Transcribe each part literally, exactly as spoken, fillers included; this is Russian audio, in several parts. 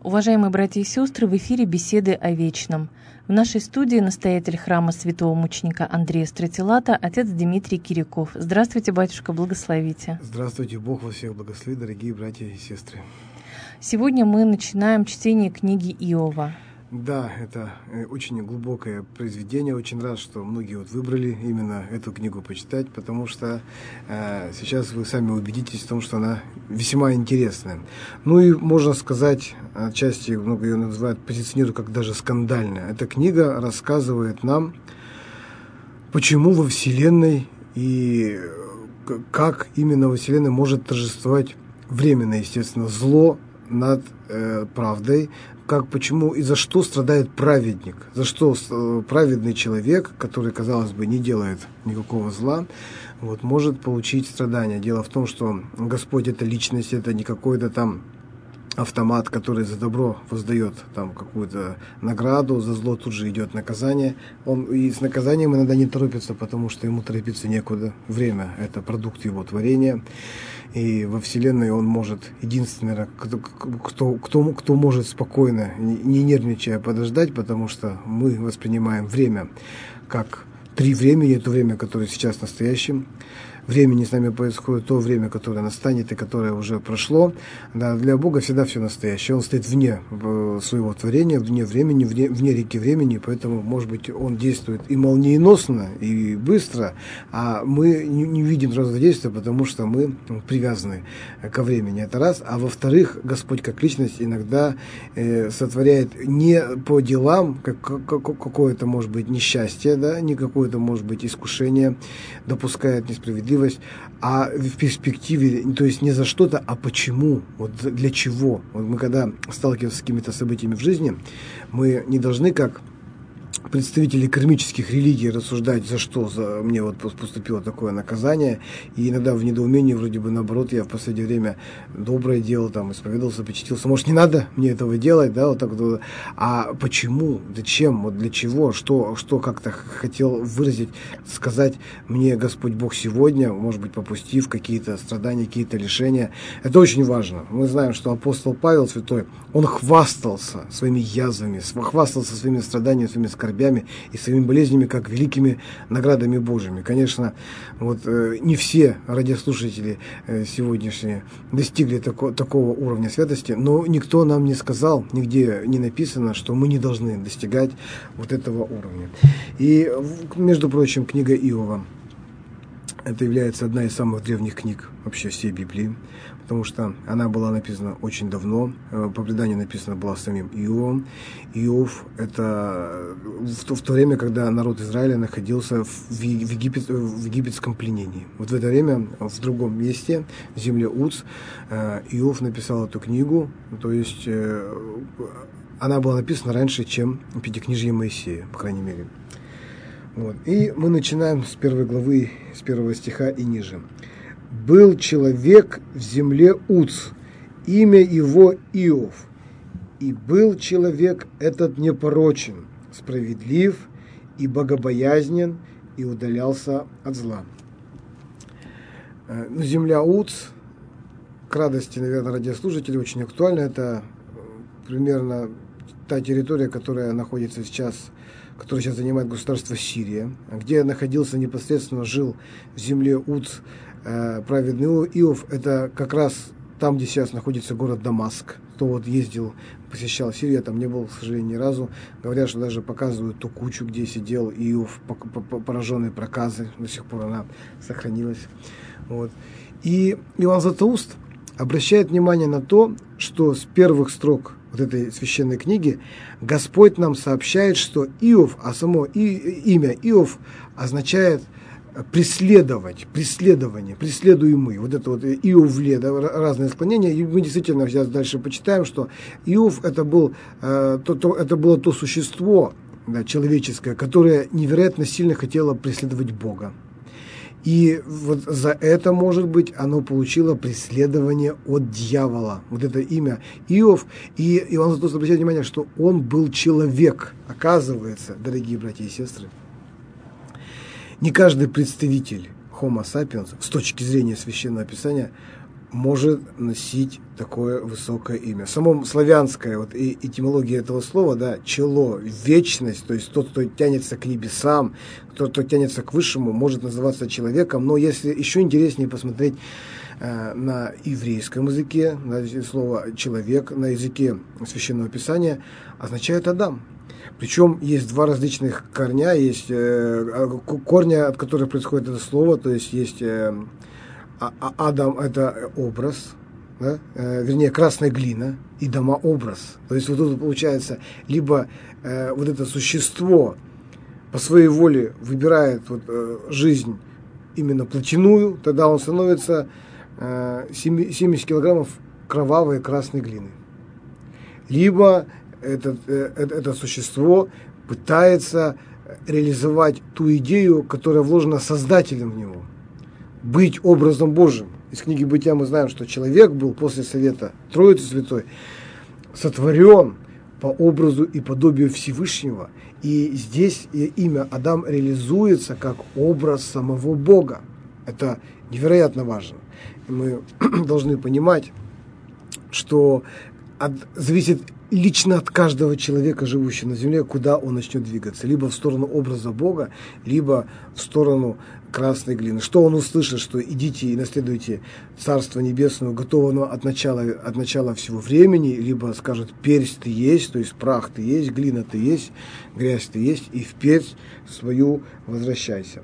Уважаемые братья и сестры, в эфире беседы о вечном. В нашей студии настоятель храма святого мученика Андрея Стратилата, отец Дмитрий Киряков. Здравствуйте, батюшка, благословите. Здравствуйте, Бог вас всех благословит, дорогие братья и сестры. Сегодня мы начинаем чтение книги Иова. Да, это очень глубокое произведение. Очень рад, что многие вот выбрали именно эту книгу почитать, потому что э, сейчас вы сами убедитесь в том, что она весьма интересная. Ну и можно сказать, отчасти много ее называют, позиционируют как даже скандальная. Эта книга рассказывает нам, почему во Вселенной и как именно во Вселенной может торжествовать временно, естественно, зло над э, правдой, как, почему и за что страдает праведник, за что э, праведный человек, который, казалось бы, не делает никакого зла, вот, может получить страдания. Дело в том, что Господь — это личность, это не какой-то там автомат, который за добро воздает там какую-то награду, за зло тут же идет наказание. Он и с наказанием иногда не торопится, потому что ему торопиться некуда. Время — это продукт его творения. И во Вселенной он может, единственный, кто, кто, кто, кто может спокойно, не нервничая, подождать, потому что мы воспринимаем время как три времени, это время, которое сейчас настоящим. Времени с нами происходит то время, которое настанет и которое уже прошло. Да, для Бога всегда все настоящее. Он стоит вне своего творения, вне времени, вне, вне реки времени, поэтому, может быть, он действует и молниеносно, и быстро, а мы не, не видим сразу действия, потому что мы привязаны ко времени. Это раз. А во-вторых, Господь как личность иногда э, сотворяет не по делам, как, как, какое-то, может быть, несчастье, да, не какое-то, может быть, искушение, допускает несправедливость, а в перспективе, то есть не за что-то, а почему, вот для чего. Вот мы когда сталкиваемся с какими-то событиями в жизни, мы не должны как представители кармических религий рассуждать, за что за мне вот поступило такое наказание, и иногда в недоумении, вроде бы наоборот, я в последнее время доброе делал, там, исповедовался, почтился, может, не надо мне этого делать, да, вот так вот, а почему, зачем, вот для чего, что, что как-то хотел выразить, сказать мне Господь Бог сегодня, может быть, попустив какие-то страдания, какие-то лишения, это очень важно. Мы знаем, что апостол Павел Святой, он хвастался своими язвами, хвастался своими страданиями, своими скорбями и своими болезнями, как великими наградами Божьими. Конечно, вот, э, не все радиослушатели э, сегодняшние достигли тако, такого уровня святости, но никто нам не сказал, нигде не написано, что мы не должны достигать вот этого уровня. И, между прочим, книга Иова — это является одна из самых древних книг вообще всей Библии, потому что она была написана очень давно, по преданию написана была самим Иовом. Иов — это в то, в то время, когда народ Израиля находился в, Египет, в египетском пленении. Вот в это время в другом месте, в земле Уц, Иов написал эту книгу, то есть она была написана раньше, чем Пятикнижие Моисея, по крайней мере. Вот. И мы начинаем с первой главы, с первого стиха и ниже. «Был человек в земле Уц, имя его Иов, и был человек этот непорочен, справедлив и богобоязнен, и удалялся от зла». Ну, земля Уц, к радости, наверное, радиослушателей, очень актуальна. Это примерно та территория, которая находится сейчас, которая сейчас занимает государство Сирия, где находился непосредственно, жил в земле Уц э, праведный Иов. Это как раз там, где сейчас находится город Дамаск. Кто вот ездил, посещал Сирию, я там не был, к сожалению, ни разу. Говорят, что даже показывают ту кучу, где сидел Иов, пораженный проказой. До сих пор она сохранилась. Вот. И Иоанн Златоуст обращает внимание на то, что с первых строк вот этой священной книги Господь нам сообщает, что Иов, а само и, имя Иов означает преследовать, преследование, преследуемый. Вот это вот Иовле, да, разные склонения. И мы действительно сейчас дальше почитаем, что Иов это, был, э, то, то, это было то существо, да, человеческое, которое невероятно сильно хотело преследовать Бога. И вот за это, может быть, оно получило преследование от дьявола. Вот это имя Иов. И Иоанн Златоуст обращает внимание, что он был человек. Оказывается, дорогие братья и сестры, не каждый представитель Homo sapiens, с точки зрения Священного Писания, может носить такое высокое имя. Само славянское, вот и этимология этого слова, да, чело, вечность, то есть тот, кто тянется к небесам, тот, кто тянется к высшему, может называться человеком. Но если еще интереснее посмотреть э, на еврейском языке, на слово «человек», на языке Священного Писания, означает «Адам». Причем есть два различных корня, есть э, корня, от которых происходит это слово, то есть есть э, Адам – это образ, да? э, вернее, красная глина, и дома – образ. То есть вот тут получается, либо э, вот это существо по своей воле выбирает вот, э, жизнь именно плотяную, тогда он становится э, семьдесят килограммов кровавой красной глины. Либо Этот, это, это существо пытается реализовать ту идею, которая вложена Создателем в него. Быть образом Божьим. Из книги Бытия мы знаем, что человек был после совета Троицы Святой сотворен по образу и подобию Всевышнего. И здесь имя Адам реализуется как образ самого Бога. Это невероятно важно. И мы должны понимать, что от, зависит лично от каждого человека, живущего на земле, куда он начнет двигаться. Либо в сторону образа Бога, либо в сторону красной глины. Что он услышит, что идите и наследуйте Царство Небесное, готового от начала, от начала всего времени, либо скажет, персть ты есть, то есть прах ты есть, глина ты есть, грязь ты есть, и в персть свою возвращайся.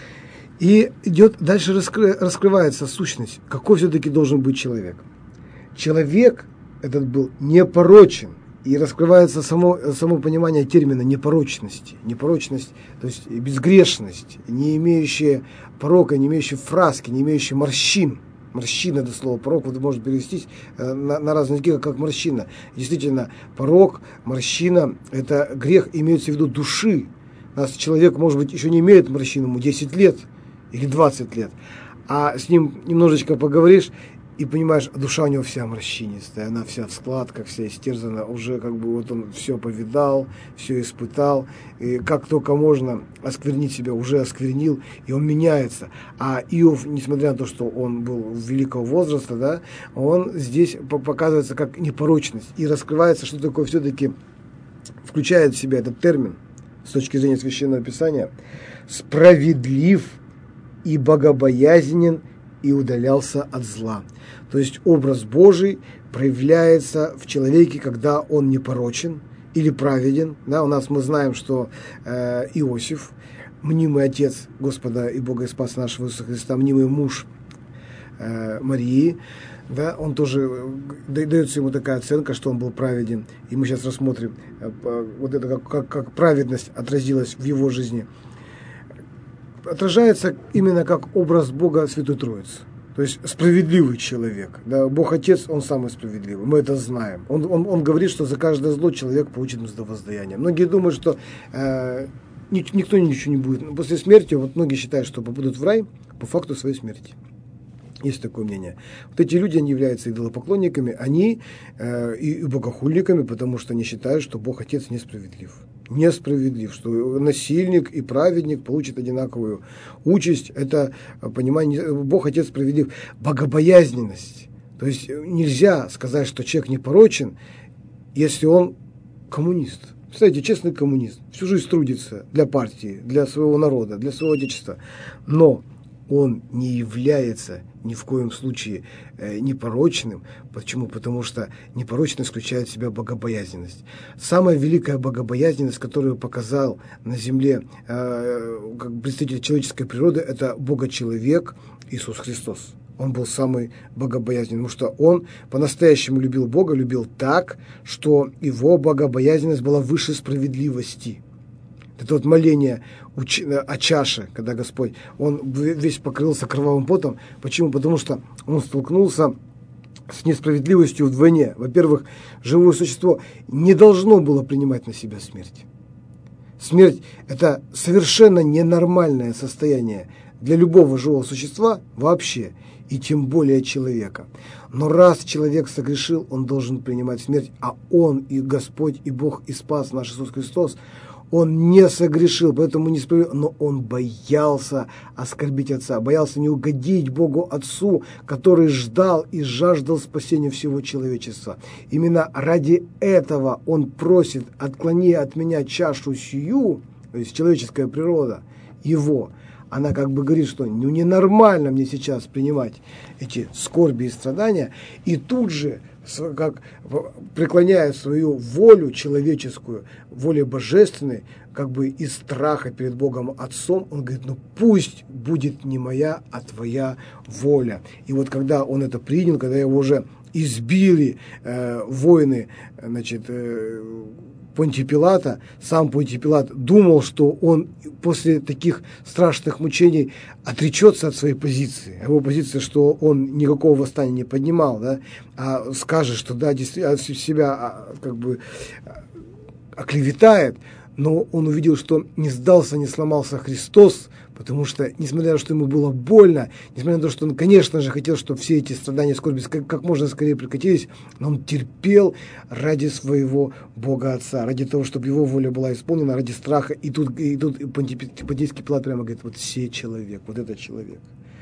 И идет, дальше раскры, раскрывается сущность, какой все-таки должен быть человек. Человек этот был непорочен, и раскрывается само, само понимание термина непорочности. Непорочность, то есть безгрешность, не имеющая порока, не имеющая фраски, не имеющая морщин. Морщина, это слово порок, вот может перевестись на, на разные языки, как морщина. Действительно, порок, морщина, это грех, имеется в виду души. У нас человек, может быть, еще не имеет морщин, ему десять лет или двадцать лет, а с ним немножечко поговоришь, и понимаешь, душа у него вся морщинистая, она вся в складках, вся истерзана, уже как бы вот он все повидал, все испытал, и как только можно осквернить себя, уже осквернил, и он меняется. А Иов, несмотря на то, что он был великого возраста, да, он здесь показывается как непорочность, и раскрывается, что такое все-таки включает в себя этот термин, с точки зрения Священного Писания, справедлив и богобоязнен, и удалялся от зла. То есть образ Божий проявляется в человеке, когда он непорочен или праведен. Да, у нас мы знаем, что э, Иосиф, мнимый отец Господа и Бога и Спаса нашего Иисуса Христа, мнимый муж э, Марии, да, он тоже, дается ему такая оценка, что он был праведен. И мы сейчас рассмотрим, э, вот это как, как, как праведность отразилась в его жизни. Отражается именно как образ Бога Святой Троицы. То есть справедливый человек. Да? Бог Отец, Он самый справедливый. Мы это знаем. Он, он, он говорит, что за каждое зло человек получит мздовоздаяние. Многие думают, что э, никто ничего не будет. После смерти, вот многие считают, что попадут в рай по факту своей смерти. Есть такое мнение. Вот эти люди, они являются идолопоклонниками, они э, и, и богохульниками, потому что они считают, что Бог Отец несправедлив. Несправедлив, что насильник и праведник получат одинаковую участь. Это понимание, Бог Отец справедлив. Богобоязненность. То есть нельзя сказать, что человек непорочен, если он коммунист. Представляете, честный коммунист, всю жизнь трудится для партии, для своего народа, для своего отечества. Но он не является ни в коем случае э, непорочным. Почему? Потому что непорочность включает в себя богобоязненность. Самая великая богобоязненность, которую показал на земле э, как представитель человеческой природы, это Бога-человек Иисус Христос. Он был самый богобоязненный, потому что он по-настоящему любил Бога, любил так, что его богобоязненность была выше справедливости. Это вот моление о чаше, когда Господь, он весь покрылся кровавым потом. Почему? Потому что он столкнулся с несправедливостью вдвойне. Во-первых, живое существо не должно было принимать на себя смерть. Смерть – это совершенно ненормальное состояние для любого живого существа вообще, и тем более человека. Но раз человек согрешил, он должен принимать смерть, а он и Господь, и Бог, и Спас наш Иисус Христос, он не согрешил, поэтому не справедливо, но он боялся оскорбить отца, боялся не угодить Богу Отцу, который ждал и жаждал спасения всего человечества. Именно ради этого он просит: отклони от меня чашу сию, то есть человеческая природа его. Она как бы говорит, что ну ненормально мне сейчас принимать эти скорби и страдания, и тут же, как преклоняя свою волю человеческую, воле божественной, как бы из страха перед Богом Отцом, он говорит: ну пусть будет не моя, а твоя воля. И вот когда он это принял, когда его уже избили э, воины, значит, э, Понтия Пилата, сам Понтий Пилат думал, что он после таких страшных мучений отречется от своей позиции. Его позиция, что он никакого восстания не поднимал, да, а скажет, что да, действительно себя как бы оклеветает, но он увидел, что не сдался, не сломался Христос, потому что, несмотря на то, что ему было больно, несмотря на то, что он, конечно же, хотел, чтобы все эти страдания и скорби как, как можно скорее прекратились, но он терпел ради своего Бога Отца, ради того, чтобы его воля была исполнена, ради страха. И тут, и тут Понтийский Пилат прямо говорит: вот сей человек, вот этот человек.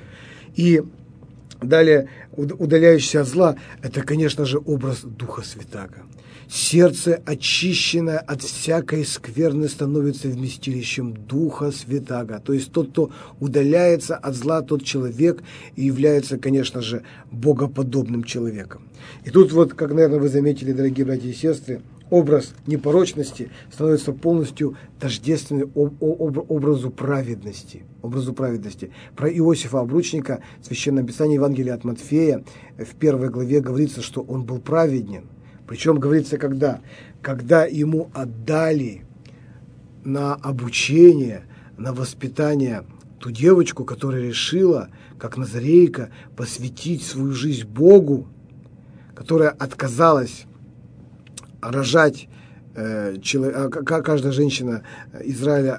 И далее, удаляющийся от зла, это, конечно же, образ Духа Святаго. Сердце, очищенное от всякой скверны, становится вместилищем Духа Святаго. То есть тот, кто удаляется от зла, тот человек и является, конечно же, богоподобным человеком. И тут вот, как, наверное, вы заметили, дорогие братья и сестры, образ непорочности становится полностью тождественным образу праведности. Образу праведности. Про Иосифа Обручника в Священном Писании Евангелия от Матфея в первой главе говорится, что он был праведен. Причем говорится, когда? Когда ему отдали на обучение, на воспитание ту девочку, которая решила, как назарейка, посвятить свою жизнь Богу, которая отказалась рожать, э, человек, каждая женщина Израиля,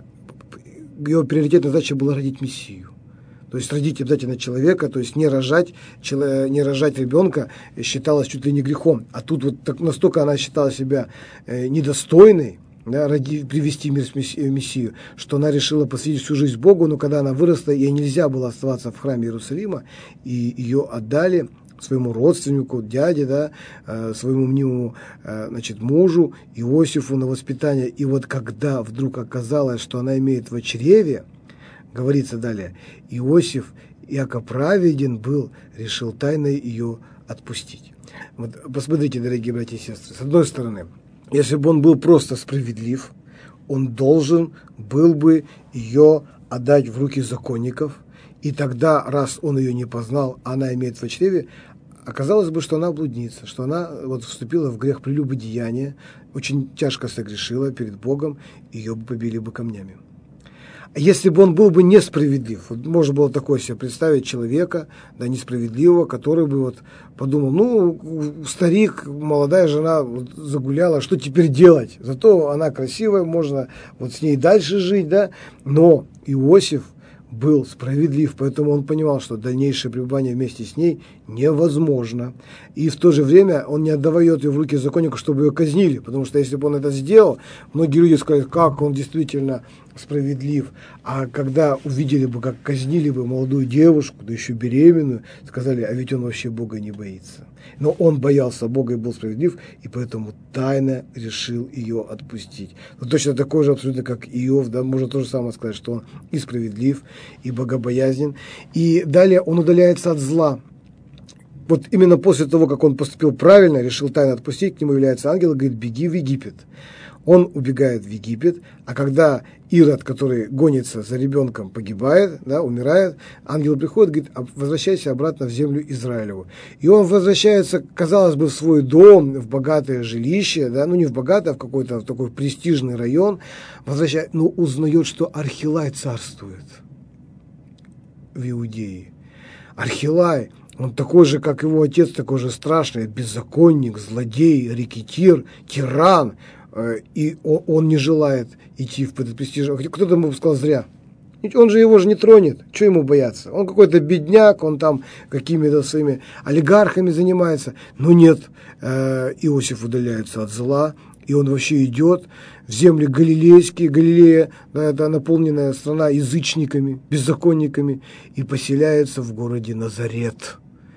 ее приоритетная задача была родить Мессию. То есть родить обязательно человека, то есть не рожать, не рожать ребенка считалось чуть ли не грехом. А тут вот так, настолько она считала себя э, недостойной, да, ради, привести мир в Мессию, что она решила посвятить всю жизнь Богу, но когда она выросла, ей нельзя было оставаться в храме Иерусалима, и ее отдали своему родственнику, дяде, да, э, своему мнимому э, значит, мужу Иосифу на воспитание. И вот когда вдруг оказалось, что она имеет в чреве, говорится далее: Иосиф, яко праведен был, решил тайно ее отпустить. Вот посмотрите, дорогие братья и сестры, с одной стороны, если бы он был просто справедлив, он должен был бы ее отдать в руки законников, и тогда, раз он ее не познал, она имеет в чреве, оказалось бы, что она блудница, что она вот вступила в грех прелюбодеяния, очень тяжко согрешила перед Богом, ее бы побили бы камнями. Если бы он был бы несправедлив, вот можно было такое себе представить человека, да, несправедливого, который бы вот подумал: ну, старик, молодая жена вот загуляла, что теперь делать? Зато она красивая, можно вот с ней дальше жить, да. Но Иосиф был справедлив, поэтому он понимал, что дальнейшее пребывание вместе с ней невозможно. И в то же время он не отдает ее в руки законника, чтобы ее казнили, потому что если бы он это сделал, многие люди сказали: как он действительно справедлив. А когда увидели бы, как казнили бы молодую девушку, да еще беременную, сказали: а ведь он вообще Бога не боится. Но он боялся Бога и был справедлив, и поэтому тайно решил ее отпустить. Но точно такой же абсолютно, как Иов, да, можно то же самое сказать, что он и справедлив, и богобоязнен. И далее он удаляется от зла. Вот именно после того, как он поступил правильно, решил тайно отпустить, к нему является ангел и говорит: беги в Египет. Он убегает в Египет, а когда Ирод, который гонится за ребенком, погибает, да, умирает, ангел приходит и говорит: возвращайся обратно в землю Израилеву. И он возвращается, казалось бы, в свой дом, в богатое жилище, да, ну не в богатое, а в какой-то в такой престижный район, возвращается, но узнает, что Архилай царствует в Иудее. Архилай, он такой же, как его отец, такой же страшный, беззаконник, злодей, рекетир, тиран. И он не желает идти в этот престижный. Кто-то ему сказал: зря. Он же его же не тронет. Чего ему бояться? Он какой-то бедняк, он там какими-то своими олигархами занимается. Но нет, Иосиф удаляется от зла, И он вообще идет в земли галилейские, Галилея, да, это наполненная страна язычниками, беззаконниками, и поселяется в городе Назарет.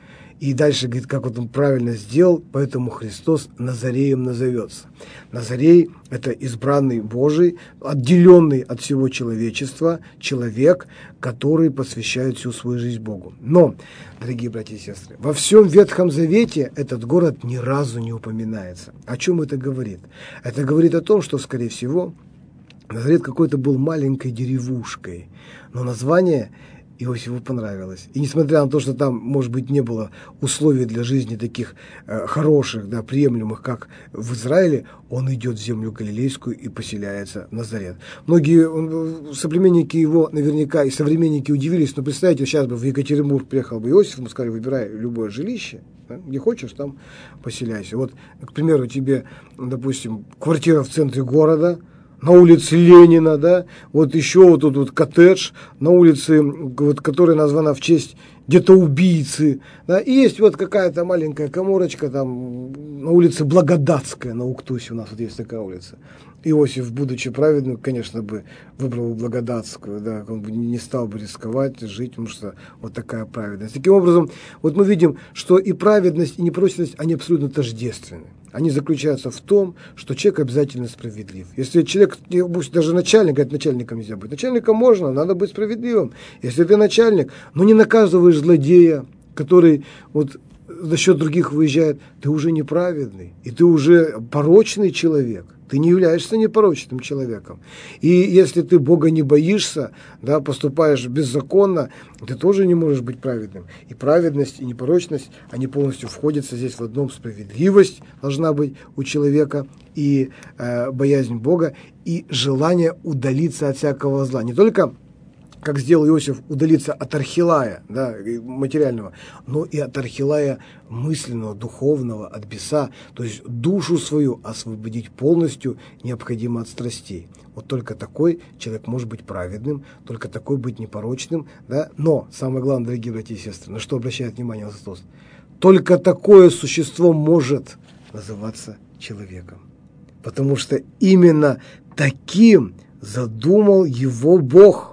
И дальше говорит, как вот он правильно сделал, поэтому Христос Назареем назовется. Назарей – это избранный Божий, отделенный от всего человечества, человек, который посвящает всю свою жизнь Богу. Но, дорогие братья и сестры, во всем Ветхом Завете этот город ни разу не упоминается. О чем это говорит? Это говорит о том, что, скорее всего, Назарет какой-то был маленькой деревушкой, но название Иосифу понравилось. И несмотря на то, что там, может быть, не было условий для жизни таких э, хороших, да, приемлемых, как в Израиле, он идет в землю Галилейскую и поселяется в Назарет. Многие он, соплеменники его наверняка и современники удивились, но представьте, сейчас бы в Екатеринбург приехал бы Иосиф, ему сказали, выбирай любое жилище, да, где хочешь, там поселяйся. Вот, к примеру, тебе, допустим, квартира в центре города, на улице Ленина, да, вот еще вот тут вот коттедж на улице, вот, которая названа в честь где-то убийцы, да, и есть вот какая-то маленькая каморочка там на улице Благодатская, на Уктусе у нас вот есть такая улица. Иосиф, будучи праведным, конечно, бы выбрал Благодатскую, да, он бы не стал бы рисковать, жить, потому что вот такая праведность. Таким образом, вот мы видим, что и праведность, и непорочность, они абсолютно тождественны. Они заключаются в том, что человек обязательно справедлив. Если человек, даже начальник, говорит, начальником нельзя быть. Начальником можно, надо быть справедливым. Если ты начальник, но не наказываешь злодея, который вот за счет других выезжает, ты уже неправедный, и ты уже порочный человек. Ты не являешься непорочным человеком. И если ты Бога не боишься, да, поступаешь беззаконно, ты тоже не можешь быть праведным. И праведность, и непорочность, они полностью входятся здесь в одном. Справедливость должна быть у человека, и э, боязнь Бога, и желание удалиться от всякого зла. Не только, как сделал Иосиф, удалиться от архилая, да, материального, но и от архилая мысленного, духовного, от беса, то есть душу свою освободить полностью необходимо от страстей. Вот только такой человек может быть праведным, только такой быть непорочным, да, но самое главное, дорогие братья и сестры, на что обращает внимание Христос, только такое существо может называться человеком, потому что именно таким задумал его Бог.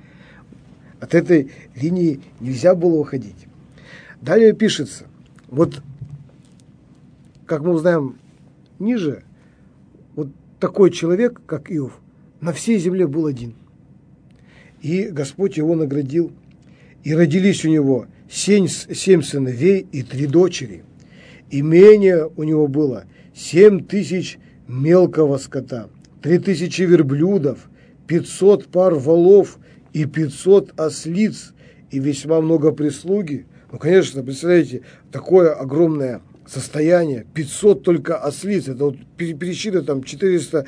От этой линии нельзя было уходить. Далее пишется, вот, как мы узнаем ниже, вот такой человек, как Иов, на всей земле был один. И Господь его наградил, и родились у него семь, семь сыновей и три дочери. Имение у него было семь тысяч мелкого скота, три тысячи верблюдов, пятьсот пар волов, и пятьсот ослиц, и весьма много прислуги. Ну, конечно, представляете, такое огромное состояние, пятьсот только ослиц, это вот пересчитать там четыреста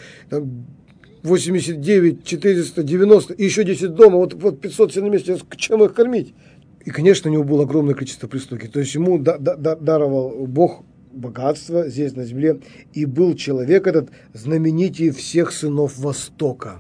восемьдесят девять, четыреста девяносто, и еще десять дома, вот, вот пятьсот все на месте, чем их кормить? И, конечно, у него было огромное количество прислуги, то есть ему да, да, да, даровал Бог богатство здесь на земле, и был человек этот знаменитей всех сынов Востока.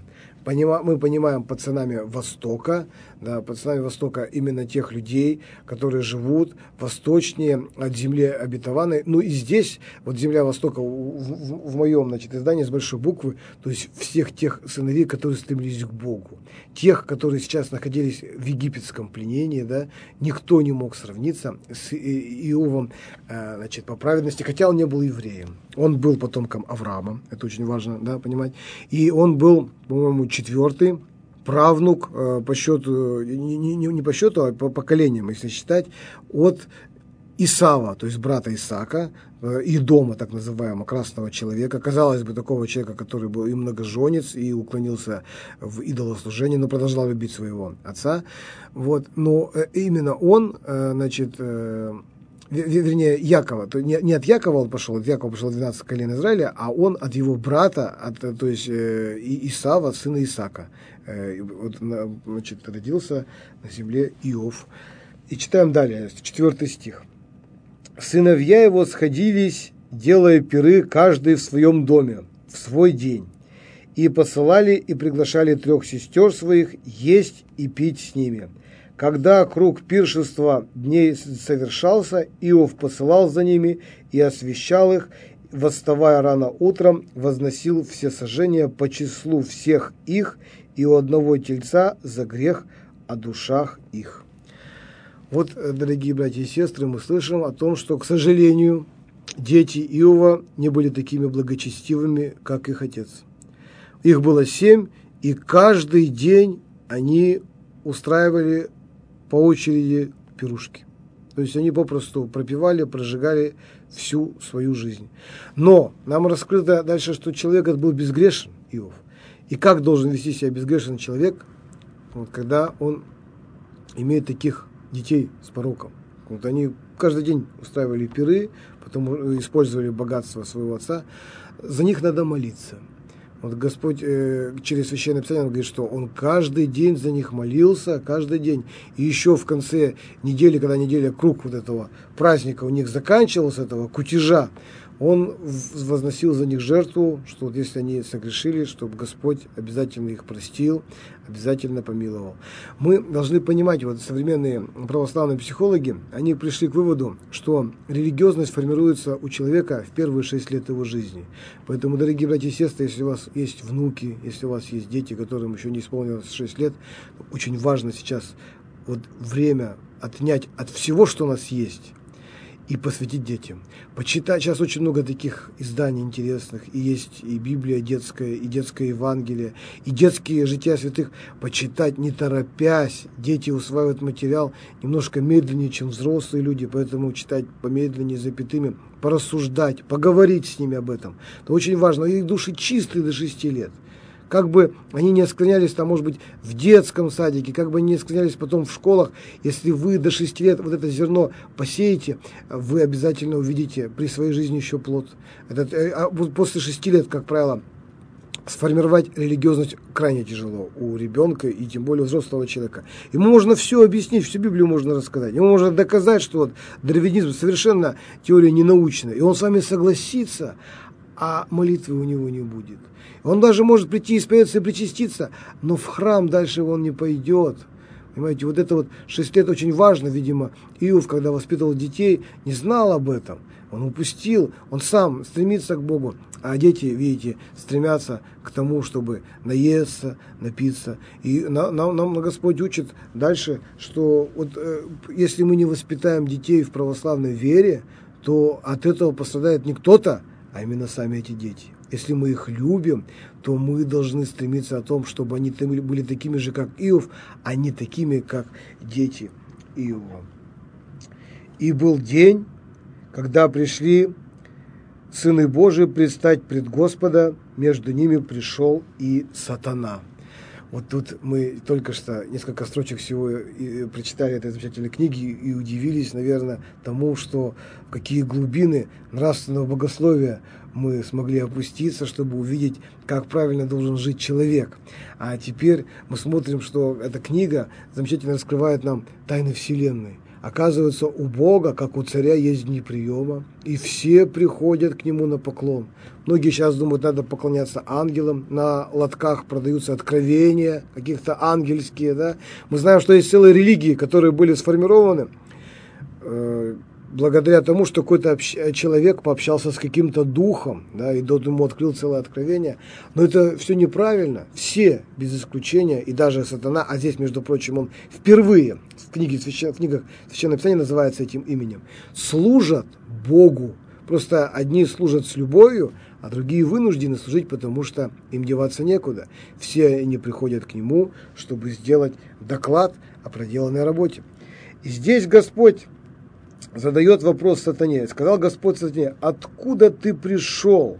Мы понимаем под сынами Востока, да, под сынами Востока именно тех людей, которые живут восточнее от земли обетованной. Ну и здесь, вот земля Востока, в, в, в моем, значит, издании с большой буквы, то есть всех тех сыновей, которые стремились к Богу. Тех, которые сейчас находились в египетском пленении, да, никто не мог сравниться с Иовом, значит, по праведности, хотя он не был евреем. Он был потомком Авраама, это очень важно, да, понимать. И он был, по-моему, четвертый правнук э, по счету, не, не, не по счету, а по поколениям, если считать, от Исава, то есть брата Исаака, э, Идома, так называемого, красного человека. Казалось бы, такого человека, который был и многоженец, и уклонился в идолослужение, но продолжал любить своего отца. Вот. Но э, именно он, э, значит, э, вернее, Якова, то не, не от Якова он пошел, от Якова пошел двенадцать колен Израиля, а он от его брата, от, то есть э, Исава, сына Исаака. Э, вот, значит, родился на земле Иов. И читаем далее, четвертый стих. «Сыновья его сходились, делая пиры, каждый в своем доме, в свой день, и посылали и приглашали трех сестер своих есть и пить с ними. Когда круг пиршества дней совершался, Иов посылал за ними и освещал их, восставая рано утром, возносил все сожжения по числу всех их и у одного тельца за грех о душах их». Вот, дорогие братья и сестры, мы слышим о том, что, к сожалению, дети Иова не были такими благочестивыми, как их отец. Их было семь, и каждый день они устраивали по очереди пирушки. То есть они попросту пропивали, прожигали всю свою жизнь. Но нам раскрыто дальше, что человек этот был безгрешен, Иов. И как должен вести себя безгрешный человек, вот, когда он имеет таких детей с пороком. Вот они каждый день устраивали пиры, потом использовали богатство своего отца. За них надо молиться. Вот Господь э, через Священное Писание говорит, что Он каждый день за них молился, каждый день. И еще в конце недели, когда неделя, круг вот этого праздника у них заканчивался, этого кутежа, Он возносил за них жертву, что вот если они согрешили, чтобы Господь обязательно их простил, обязательно помиловал. Мы должны понимать, вот современные православные психологи, они пришли к выводу, что религиозность формируется у человека в первые шесть лет его жизни. Поэтому, дорогие братья и сестры, если у вас есть внуки, если у вас есть дети, которым еще не исполнилось шесть лет, очень важно сейчас вот время отнять от всего, что у нас есть, и посвятить детям. Почитать, сейчас очень много таких изданий интересных, и есть и Библия детская, и детское Евангелие, и детские жития святых. Почитать не торопясь, дети усваивают материал немножко медленнее, чем взрослые люди, поэтому читать помедленнее, запятыми, порассуждать, поговорить с ними об этом. Это очень важно. Их души чистые до шести лет. Как бы они не склонялись там, может быть, в детском садике, как бы они не склонялись потом в школах, если вы до шести лет вот это зерно посеете, вы обязательно увидите при своей жизни еще плод. Этот, а после шести лет, как правило, сформировать религиозность крайне тяжело у ребенка и тем более у взрослого человека. Ему можно все объяснить, всю Библию можно рассказать. Ему можно доказать, что вот дарвинизм совершенно теория ненаучная, и он с вами согласится, а молитвы у него не будет. Он даже может прийти, исповедаться и причаститься, но в храм дальше он не пойдет. Понимаете, вот это вот шесть лет очень важно, видимо. Иов, когда воспитывал детей, не знал об этом. Он упустил, он сам стремится к Богу. А дети, видите, стремятся к тому, чтобы наесться, напиться. И нам, нам Господь учит дальше, что вот, э, если мы не воспитаем детей в православной вере, то от этого пострадает не кто-то, а именно сами эти дети. Если мы их любим, то мы должны стремиться о том, чтобы они были такими же, как Иов, а не такими, как дети Иова. И был день, когда пришли сыны Божии предстать пред Господа, между ними пришел и сатана. Вот тут мы только что несколько строчек всего и прочитали этой замечательной книги и удивились, наверное, тому, что в какие глубины нравственного богословия мы смогли опуститься, чтобы увидеть, как правильно должен жить человек. А теперь мы смотрим, что эта книга замечательно раскрывает нам тайны Вселенной. Оказывается, у Бога, как у царя, есть дни приема, и все приходят к Нему на поклон. Многие сейчас думают, надо поклоняться ангелам, на лотках продаются откровения, каких-то ангельские, да. Мы знаем, что есть целые религии, которые были сформированы э, благодаря тому, что какой-то общ... человек пообщался с каким-то духом, да, и тот ему открыл целое откровение. Но это все неправильно. Все, без исключения, и даже сатана, а здесь, между прочим, он впервые в, книге, в книгах Священного Писания называется этим именем, служат Богу. Просто одни служат с любовью, а другие вынуждены служить, потому что им деваться некуда. Все они приходят к Нему, чтобы сделать доклад о проделанной работе. И здесь Господь задает вопрос сатане. Сказал Господь сатане: откуда ты пришел?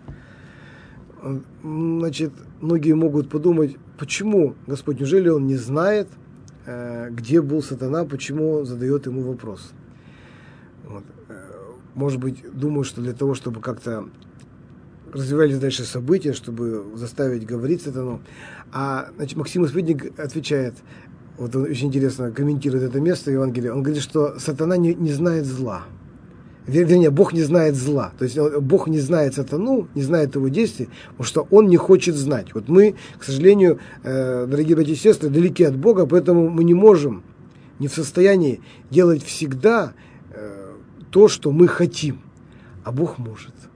Значит, многие могут подумать, почему Господь, неужели Он не знает, где был сатана, почему Он задает ему вопрос? Вот. Может быть, думаю, что для того, чтобы как-то развивались дальше события, чтобы заставить говорить сатану. А значит, Максим Исповедник отвечает, вот он очень интересно комментирует это место Евангелия, он говорит, что сатана не, не знает зла. Вернее, Бог не знает зла. То есть Бог не знает сатану, не знает его действий, потому что он не хочет знать. Вот мы, к сожалению, дорогие братья и сестры, далеки от Бога, поэтому мы не можем, не в состоянии делать всегда то, что мы хотим. А Бог может.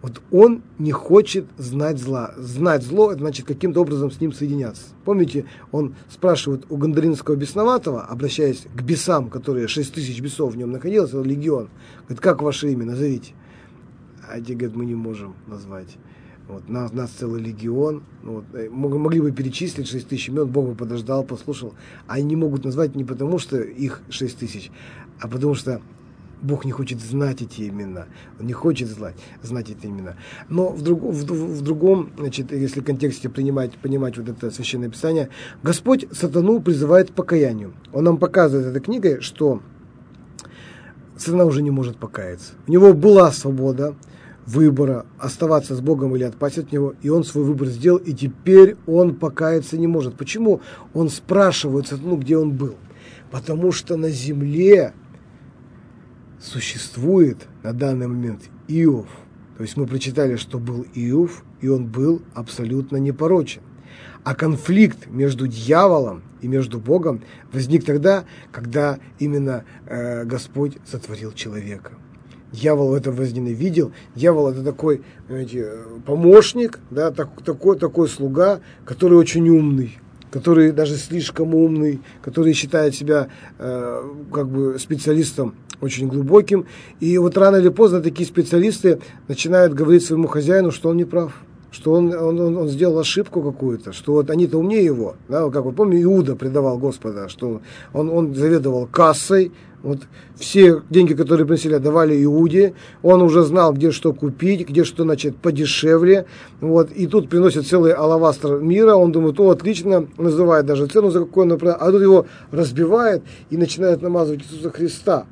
Вот он не хочет знать зла. Знать зло, это значит каким-то образом с ним соединяться. Помните, он спрашивает у Гандаринского бесноватого, обращаясь к бесам, которые шесть тысяч бесов в нем находилось, это легион. Говорит, как ваше имя, назовите. А те говорят, мы не можем назвать. Вот, нас, нас целый легион. Вот, могли бы перечислить шесть тысяч имен, Бог бы подождал, послушал. А они не могут назвать не потому, что их шесть тысяч, а потому что Бог не хочет знать эти имена. Он не хочет знать, знать эти имена. Но в, друг, в, в другом, значит, если в контексте принимать, понимать вот это Священное Писание, Господь сатану призывает к покаянию. Он нам показывает этой книгой, что сатана уже не может покаяться. У него была свобода выбора, оставаться с Богом или отпасть от Него, и он свой выбор сделал, и теперь он покаяться не может. Почему? Он спрашивает сатану, где он был. Потому что на земле существует на данный момент Иов. То есть мы прочитали, что был Иов, и он был абсолютно непорочен. А конфликт между дьяволом и между Богом возник тогда, когда именно э, Господь сотворил человека. Дьявол это возненавидел. Дьявол это такой, знаете, помощник, да, так, такой, такой слуга, который очень умный, который даже слишком умный, который считает себя э, как бы специалистом очень глубоким. И вот рано или поздно такие специалисты начинают говорить своему хозяину, что он не прав, что он, он, он, он сделал ошибку какую-то, что вот они-то умнее его. Да, как вы помните, Иуда предавал Господа, что он, он заведовал кассой. Вот все деньги, которые приносили, давали Иуде. Он уже знал, где что купить, где что, значит, подешевле. Вот. И тут приносит целый алавастр мира. Он думает, о, отлично, называет даже цену, за какой он направил. А тут его разбивает и начинает намазывать Иисуса Христа.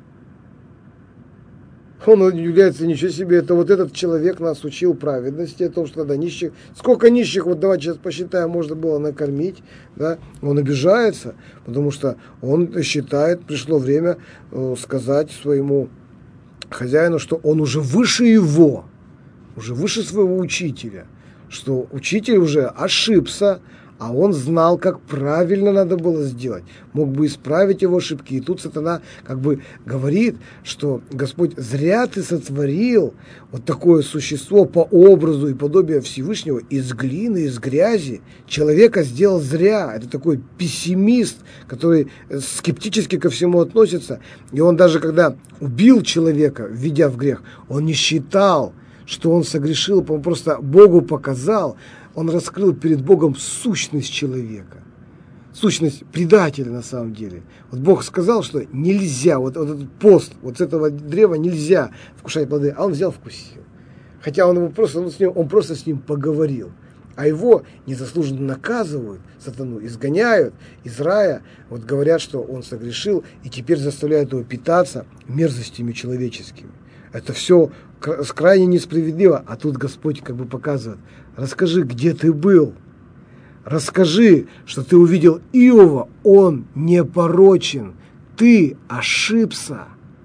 Он удивляется, ничего себе, это вот этот человек нас учил праведности, о том, что тогда нищих, сколько нищих, вот давайте сейчас посчитаем, можно было накормить, да, он обижается, потому что он считает, пришло время э, сказать своему хозяину, что он уже выше его, уже выше своего учителя, что учитель уже ошибся, а он знал, как правильно надо было сделать, мог бы исправить его ошибки. И тут сатана как бы говорит, что Господь, зря ты сотворил вот такое существо по образу и подобию Всевышнего из глины, из грязи. Человека сделал зря. Это такой пессимист, который скептически ко всему относится. И он даже когда убил человека, введя в грех, он не считал, что он согрешил, он просто Богу показал. Он раскрыл перед Богом сущность человека, сущность предателя на самом деле. Вот Бог сказал, что нельзя, вот, вот этот пост, вот с этого древа нельзя вкушать плоды, а он взял, вкусил. Хотя он, его просто, он, с ним, он просто с ним поговорил, а его незаслуженно наказывают, сатану изгоняют из рая, вот говорят, что он согрешил, и теперь заставляют его питаться мерзостями человеческими. Это все крайне несправедливо, а тут Господь как бы показывает, расскажи, где ты был, расскажи, что ты увидел Иова, он непорочен, ты ошибся,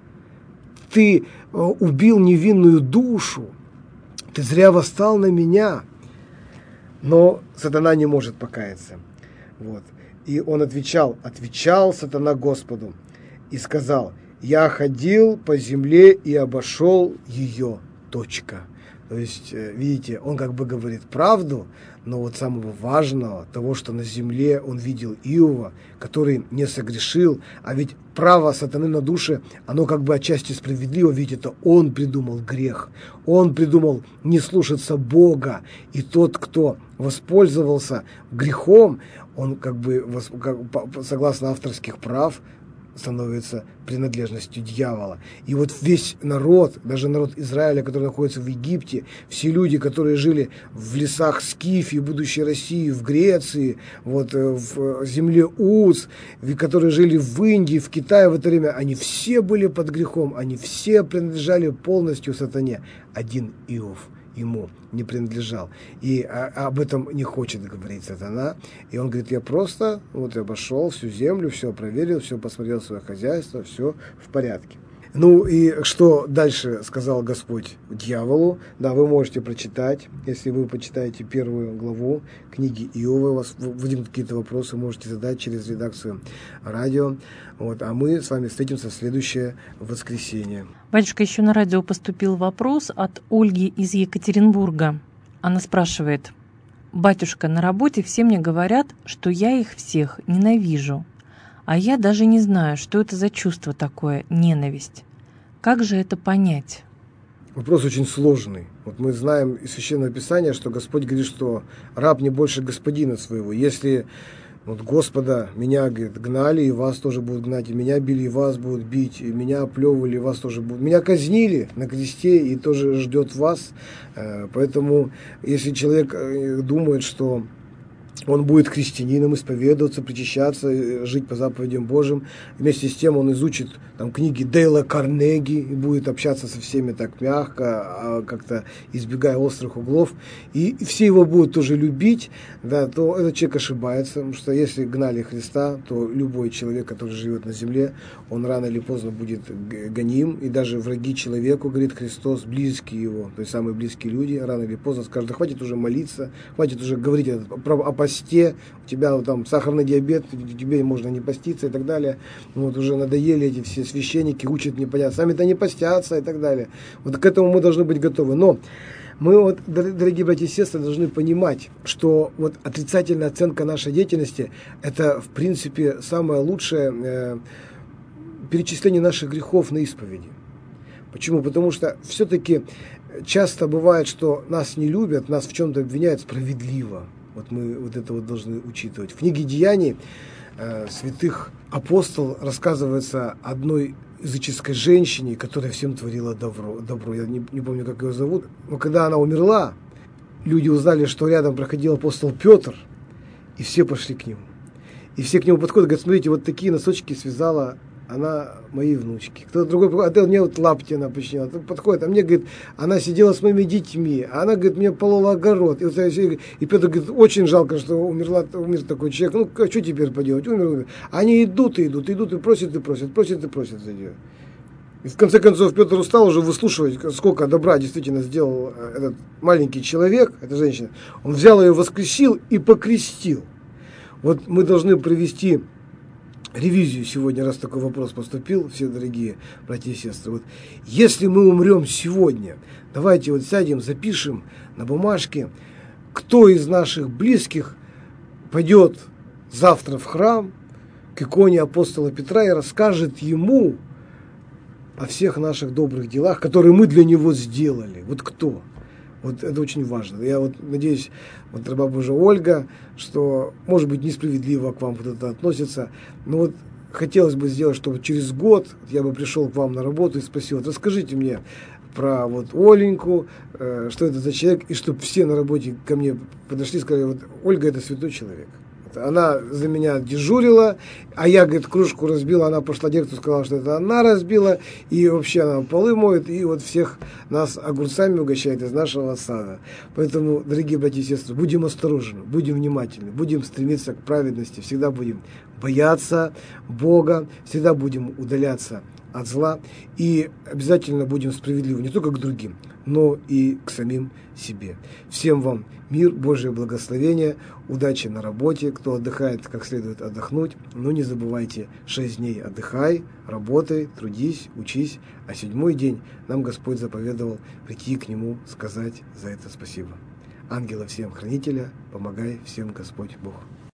ты убил невинную душу, ты зря восстал на меня. Но сатана не может покаяться. Вот. И он отвечал, отвечал сатана Господу и сказал, я ходил по земле и обошел ее. Точка. То есть, видите, он как бы говорит правду, но вот самого важного, того, что на земле он видел Иова, который не согрешил, а ведь право сатаны на душе, оно как бы отчасти справедливо, ведь это он придумал грех, он придумал не слушаться Бога, и тот, кто воспользовался грехом, он как бы, согласно авторских прав, становится принадлежностью дьявола. И вот весь народ, даже народ Израиля, который находится в Египте, все люди, которые жили в лесах Скифии, будущей России, в Греции, вот, в земле Уц, которые жили в Индии, в Китае в это время, они все были под грехом, они все принадлежали полностью сатане. Один Иов ему не принадлежал. И а, об этом не хочет говорить сатана. И он говорит, я просто вот обошел всю землю, все проверил, все посмотрел свое хозяйство, все в порядке. Ну и что дальше сказал Господь дьяволу? Да, вы можете прочитать, если вы почитаете первую главу книги Иова, у вас возникнут какие-то вопросы, можете задать через редакцию радио. Вот, а мы с вами встретимся в следующее воскресенье. Батюшка, еще на радио поступил вопрос от Ольги из Екатеринбурга. Она спрашивает: «Батюшка, на работе все мне говорят, что я их всех ненавижу. А я даже не знаю, что это за чувство такое, ненависть. Как же это понять?» Вопрос очень сложный. Вот мы знаем из Священного Писания, что Господь говорит, что раб не больше господина своего. Если вот Господа меня, говорит, гнали, и вас тоже будут гнать, и меня били, и вас будут бить, и меня оплевывали, и вас тоже будут. Меня казнили на кресте, и тоже ждет вас. Поэтому, если человек думает, что он будет христианином, исповедоваться, причащаться, жить по заповедям Божьим. Вместе с тем он изучит там, книги Дейла Карнеги и будет общаться со всеми так мягко, как-то избегая острых углов. И все его будут тоже любить, да, то этот человек ошибается. Потому что если гнали Христа, то любой человек, который живет на земле, он рано или поздно будет гоним. И даже враги человеку, говорит Христос, близкие его, то есть самые близкие люди, рано или поздно скажут: да хватит уже молиться, хватит уже говорить о посте, у тебя там сахарный диабет, тебе можно не поститься и так далее. Вот уже надоели эти все священники, учат непонятно, сами-то не постятся и так далее. Вот к этому мы должны быть готовы. Но мы, вот, дорогие братья и сестры, должны понимать, что вот отрицательная оценка нашей деятельности – это, в принципе, самое лучшее э, перечисление наших грехов на исповеди. Почему? Потому что все-таки часто бывает, что нас не любят, нас в чем-то обвиняют справедливо. Вот мы вот это вот должны учитывать. В книге «Деяний» э, святых апостол рассказывается одной языческой женщине, которая всем творила добро. добро. Я не, не помню, как ее зовут. Но когда она умерла, люди узнали, что рядом проходил апостол Петр, и все пошли к нему. И все к нему подходят, говорят: смотрите, вот такие носочки связала она моей внучке. Кто-то другой подходит: а мне вот лапти она починила. Подходит, а мне, говорит, она сидела с моими детьми, а она, говорит, мне полола огород. И, вот, и Петр говорит: очень жалко, что умерла, умер такой человек. Ну, что теперь поделать? Умер, умер. Они идут и идут, идут и просят, и просят, просят и просят за нее. И в конце концов Петр устал уже выслушивать, сколько добра действительно сделал этот маленький человек, эта женщина. Он взял ее, воскресил и покрестил. Вот мы должны провести ревизию сегодня, раз такой вопрос поступил, все дорогие братья и сестры. Вот, если мы умрем сегодня, давайте вот сядем, запишем на бумажке, кто из наших близких пойдет завтра в храм к иконе апостола Петра и расскажет ему о всех наших добрых делах, которые мы для него сделали. Вот кто? Вот это очень важно. Я вот надеюсь, вот раба Божия Ольга, что, может быть, несправедливо к вам кто-то относится, но вот хотелось бы сделать, чтобы через год я бы пришел к вам на работу и спросил: вот расскажите мне про вот Оленьку, э, что это за человек, и чтобы все на работе ко мне подошли и сказали: вот Ольга – это святой человек. Она за меня дежурила, а я, говорит, кружку разбила, она пошла директору, сказала, что это она разбила, и вообще она полы моет, и вот всех нас огурцами угощает из нашего сада. Поэтому, дорогие братья и сестры, будем осторожны, будем внимательны, будем стремиться к праведности, всегда будем бояться Бога, всегда будем удаляться от зла, и обязательно будем справедливы не только к другим, но и к самим себе. Всем вам мир, Божие благословение, удачи на работе, кто отдыхает, как следует отдохнуть, но не забывайте, шесть дней отдыхай, работай, трудись, учись, а седьмой день нам Господь заповедовал прийти к Нему, сказать за это спасибо. Ангела всем хранителя, помогай всем Господь Бог.